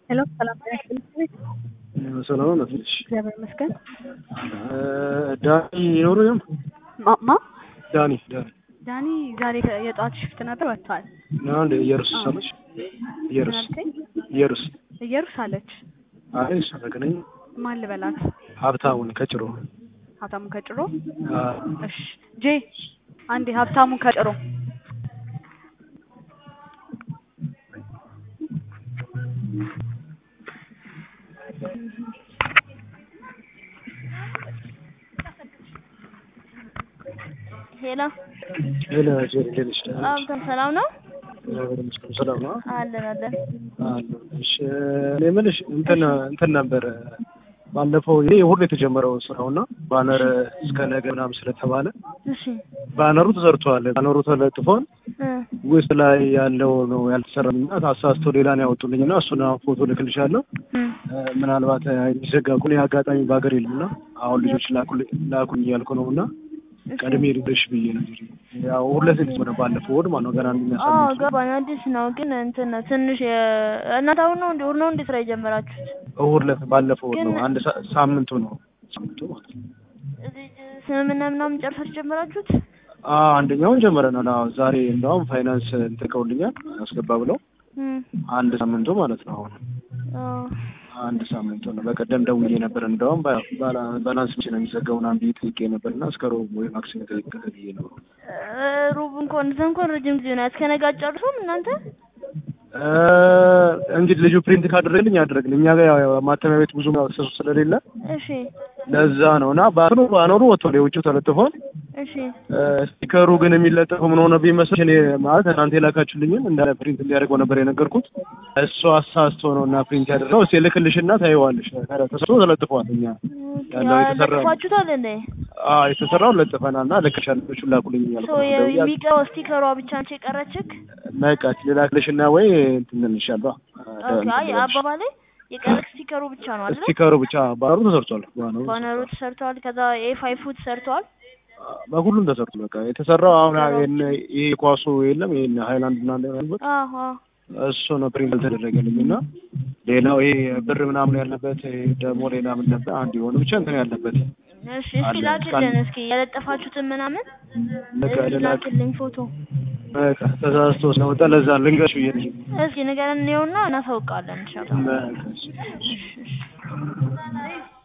ሄሎ ሰላም ያስፈልግ ሰላም ነው ትንሽ እግዚአብሔር ይመስገን። ዳኒ ይኖርም ማማ ዳኒ ዛሬ የጧት ሽፍት ነበር ወጥቷል። ነው እንደ ኢየሩሳሌም ኢየሩስ አለች። አይ ሰፈከነኝ ማን ልበላት? ሀብታሙን ከጭሮ እሺ ጄ አንዴ ሀብታሙን ከጭሮ ሄሎ ጀሪልሽ ሰላም ነው? ሰላም ነው አለን። እሺ ለምንሽ እንትን ነበር ባለፈው ይሄ ሁሉ የተጀመረው ስራውና ባነር እስከ ነገ ምናምን ስለተባለ እሺ ባነሩ ተዘርቷል። ባነሩ ተለጥፏል። ውስጥ ላይ ያለው ነው ያልተሰራና ታሳስቶ ሌላ ነው ያወጡልኝና እሱን ፎቶ ልክልሻለሁ። ምናልባት የሚዘጋቁን ያጋጣሚ ባገር የለምና አሁን ልጆች ላኩኝ እያልኩ ነውና ቀድሜ ልብሽ ብዬ ነው ያው ሁለት ልጅ ነው ባለፈው ወድ ማለት ነው ገና እንደሚያሳልፍ ገባኝ። አዲስ ነው ግን እንትን ትንሽ እናታው ነው እንደ ስራ የጀመራችሁት? ሁለት ባለፈው ነው አንድ ሳምንቱ ነው ማለት ነው። ስምምነት ምናምን ጨርሳችሁ ጀመራችሁት? አንደኛውን ጀመረናል። ዛሬ እንደውም ፋይናንስ ተቀውልኛል አስገባ ብለው አንድ ሳምንቱ ማለት ነው። አሁን አንድ ሳምንቱ ነው። በቀደም ደውዬ ነበር እንደውም ባላንስ ብቻ ነው የሚዘጋውና አንዴ ጥቄ ነበርና እስከ ሮብ ወይ ማክሲመም ተቀበልዬ ነው። ሮብ እንኳን ረጅም ጊዜ ነው። እስከ ነገ አጨርሱም እናንተ? እንግዲህ ልጁ ፕሪንት ካደረገልኝ ያደረግልኝ እኛ ጋር ያው ማተሚያ ቤት ብዙ አክሰስ ስለሌለ እሺ ለዛ ነውና ባኖሩ ወጥቶ የውጭው ተለጥፏል። እሺ ስቲከሩ ግን የሚለጠፈው ምን ሆነ ቢመስል እኔ ማለት እናንተ የላካችሁልኝን እንዳለ ፕሪንት እንዲያደርገው ነበር የነገርኩት። እሱ አሳስቶ ነውና ፕሪንት ያደረገው እሱ ልክልሽና ታይዋለሽ። ተሰጥቶ ተለጥፏል። እኛ ያለው ለጥፋችሁታል እንዴ? የተሰራው ለጥፈናልና ልክሻለሽ ላኩልኝ ያልኩት ነው። የሚቀረው ስቲከሯ ብቻ አንቺ የቀረችክ ነቃች ሌላክልሽና ወይ እንትን እንልሻለሁ። አይ አባባሌ የቀረክ ስቲከሩ ብቻ ነው አይደል? ስቲከሩ ብቻ ባነሩ ተሰርቷል። ባነሩ ተሰርቷል። ከዛ ኤ5 ተሰርቷል። በሁሉም ተሰርቷል። በቃ የተሰራው አሁን ይሄ ኳሱ የለም ይሄን ሃይላንድ እና እንደነበረ እሱ ነው ፕሪንት ተደረገልኝና ሌላው ይሄ ብር ምናምን ያለበት ደግሞ ሌላ ምን ነበር አንድ የሆነ ብቻ እንትን ያለበት እሺ እስኪ ላክልን እስኪ ያለጠፋችሁትን ምናምን ላክልኝ ፎቶ በቃ ተዛዝቶ ስለወጣ ለዛ ልንገርሽ ብዬ ነው። እስኪ ንገረን ነውና እናሳውቃለን ኢንሻአላህ።